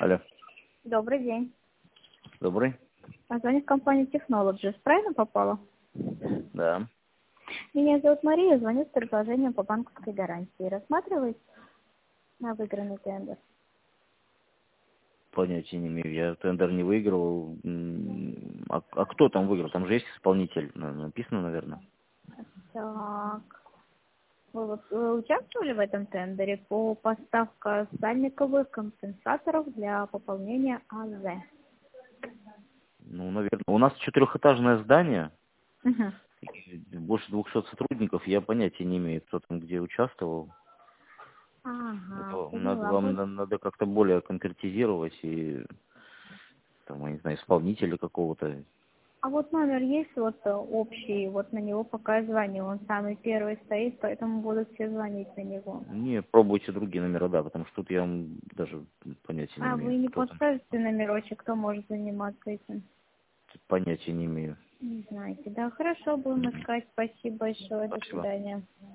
Алло. Добрый день. Добрый. Звонит компания Technologies. Правильно попала? Да. Меня зовут Мария, звоню с предложением по банковской гарантии. Рассматриваете на выигранный тендер? Понятия не имею. Я тендер не выигрывал. А кто там выиграл? Там же есть исполнитель. Написано, наверное. Так. Вы участвовали в этом тендере по поставке сальниковых компенсаторов для пополнения АЗ? Ну, наверное. У нас четырехэтажное здание. Угу. Больше 200 сотрудников. Я понятия не имею, кто там где участвовал. Ага, поняла. Вам надо как-то более конкретизировать и, там, я не знаю, исполнителя какого-то. А вот номер есть общий, на него пока я звоню. Он самый первый стоит, поэтому будут все звонить на него. Не, пробуйте другие номера, да, потому что тут я даже понятия не А вы имею, не кто там. подскажете номерочек, кто может заниматься этим? Понятия не имею. Не знаете. Да, хорошо, будем искать. Спасибо большое. До Спасибо. свидания.